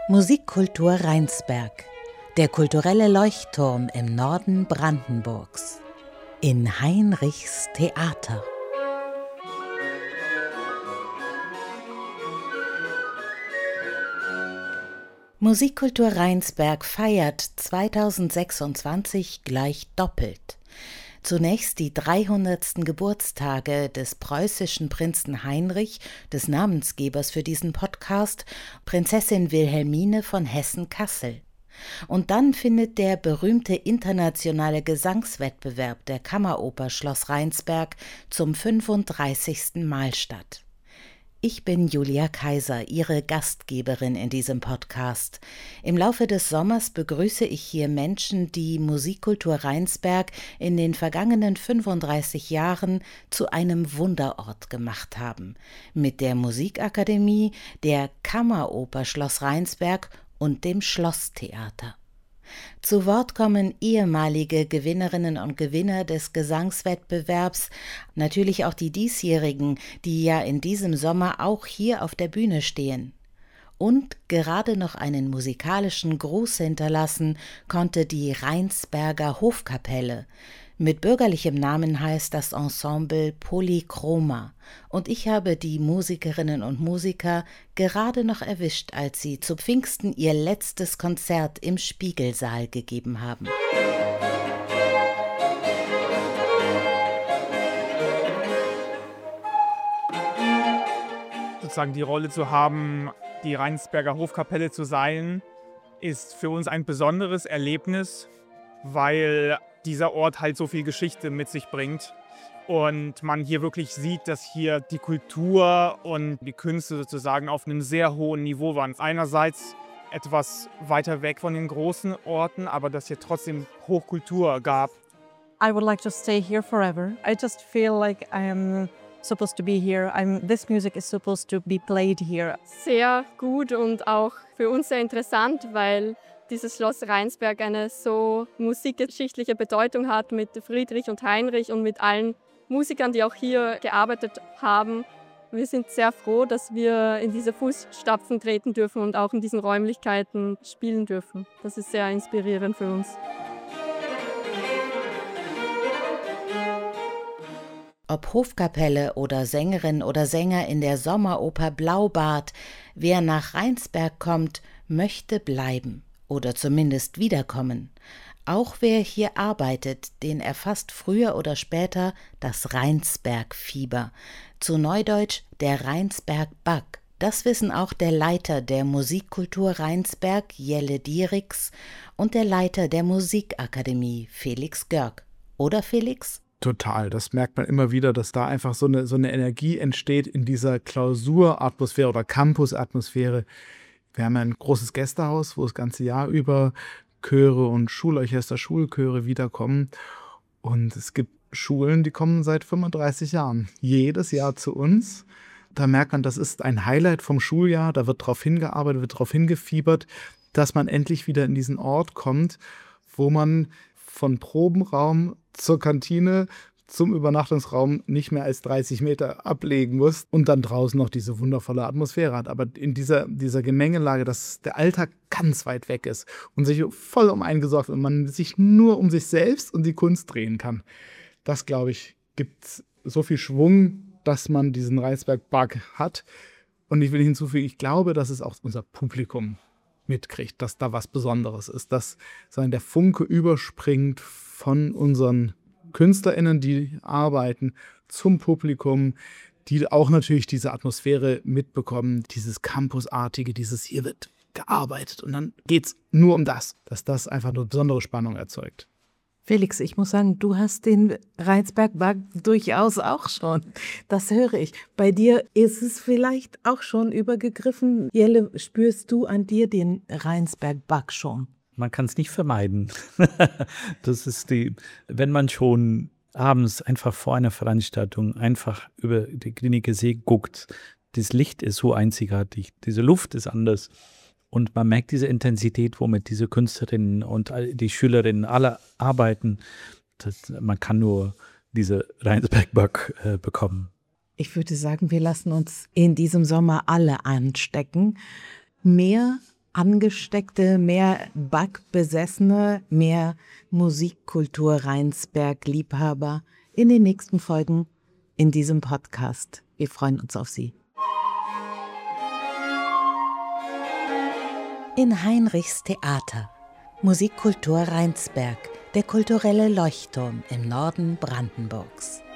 Musikkultur Rheinsberg, der kulturelle Leuchtturm im Norden Brandenburgs. In Heinrichs Theater. Musikkultur Rheinsberg feiert 2026 gleich doppelt. Zunächst die 300. Geburtstage des preußischen Prinzen Heinrich, des Namensgebers für diesen Podcast, Prinzessin Wilhelmine von Hessen-Kassel. Und dann findet der berühmte internationale Gesangswettbewerb der Kammeroper Schloss Rheinsberg zum 35. Mal statt. Ich bin Julia Kaiser, Ihre Gastgeberin in diesem Podcast. Im Laufe des Sommers begrüße ich hier Menschen, die Musikkultur Rheinsberg in den vergangenen 35 Jahren zu einem Wunderort gemacht haben. Mit der Musikakademie, der Kammeroper Schloss Rheinsberg und dem Schlosstheater. Zu Wort kommen ehemalige Gewinnerinnen und Gewinner des Gesangswettbewerbs, natürlich auch die diesjährigen, die ja in diesem Sommer auch hier auf der Bühne stehen. Und gerade noch einen musikalischen Gruß hinterlassen konnte die Rheinsberger Hofkapelle. Mit bürgerlichem Namen heißt das Ensemble Polychroma. Und ich habe die Musikerinnen und Musiker gerade noch erwischt, als sie zu Pfingsten ihr letztes Konzert im Spiegelsaal gegeben haben. Sozusagen die Rolle zu haben, die Rheinsberger Hofkapelle zu sein, ist für uns ein besonderes Erlebnis, weil dieser Ort halt so viel Geschichte mit sich bringt und man hier wirklich sieht, dass hier die Kultur und die Künste sozusagen auf einem sehr hohen Niveau waren. Einerseits etwas weiter weg von den großen Orten, aber dass hier trotzdem Hochkultur gab. I would like to stay here forever. I just feel like I am supposed to be here. This music is supposed to be played here. Sehr gut und auch für uns sehr interessant, weil dieses Schloss Rheinsberg eine so musikgeschichtliche Bedeutung hat mit Friedrich und Heinrich und mit allen Musikern, die auch hier gearbeitet haben. Wir sind sehr froh, dass wir in diese Fußstapfen treten dürfen und auch in diesen Räumlichkeiten spielen dürfen. Das ist sehr inspirierend für uns. Ob Hofkapelle oder Sängerin oder Sänger in der Sommeroper Blaubart, wer nach Rheinsberg kommt, möchte bleiben. Oder zumindest wiederkommen. Auch wer hier arbeitet, den erfasst früher oder später das Rheinsberg-Fieber. Zu Neudeutsch der Rheinsberg-Bug. Das wissen auch der Leiter der Musikkultur Rheinsberg, Jelle Dierichs, und der Leiter der Musikakademie, Felix Görg. Oder Felix? Total, das merkt man immer wieder, dass da einfach so eine Energie entsteht in dieser Klausuratmosphäre oder Campusatmosphäre. Wir haben ein großes Gästehaus, wo das ganze Jahr über Chöre und Schulorchester, Schulchöre wiederkommen. Und es gibt Schulen, die kommen seit 35 Jahren. Jedes Jahr zu uns. Da merkt man, das ist ein Highlight vom Schuljahr. Da wird drauf hingearbeitet, wird drauf hingefiebert, dass man endlich wieder in diesen Ort kommt, wo man von Probenraum zur Kantine zum Übernachtungsraum nicht mehr als 30 Meter ablegen muss und dann draußen noch diese wundervolle Atmosphäre hat. Aber in dieser Gemengelage, dass der Alltag ganz weit weg ist und sich voll um einen gesorgt und man sich nur um sich selbst und die Kunst drehen kann, das, glaube ich, gibt so viel Schwung, dass man diesen Rheinsberg-Bug hat. Und ich will hinzufügen, ich glaube, dass es auch unser Publikum mitkriegt, dass da was Besonderes ist, dass der Funke überspringt von unseren KünstlerInnen, die arbeiten, zum Publikum, die auch natürlich diese Atmosphäre mitbekommen, dieses Campusartige, dieses hier wird gearbeitet und dann geht's nur um das, dass das einfach eine besondere Spannung erzeugt. Felix, ich muss sagen, du hast den Rheinsberg-Bug durchaus auch schon. Das höre ich. Bei dir ist es vielleicht auch schon übergegriffen. Jelle, spürst du an dir den Rheinsberg-Bug schon? Man kann es nicht vermeiden. Das ist wenn man schon abends einfach vor einer Veranstaltung einfach über die Kliniker See guckt, das Licht ist so einzigartig, diese Luft ist anders und man merkt diese Intensität, womit diese Künstlerinnen und die Schülerinnen alle arbeiten. Man kann nur diese Rheinsberg-Bug bekommen. Ich würde sagen, wir lassen uns in diesem Sommer alle anstecken. Mehr angesteckte, mehr Bach-Besessene, mehr Musikkultur Rheinsberg-Liebhaber in den nächsten Folgen in diesem Podcast. Wir freuen uns auf Sie. In Heinrichs Theater. Musikkultur Rheinsberg, der kulturelle Leuchtturm im Norden Brandenburgs.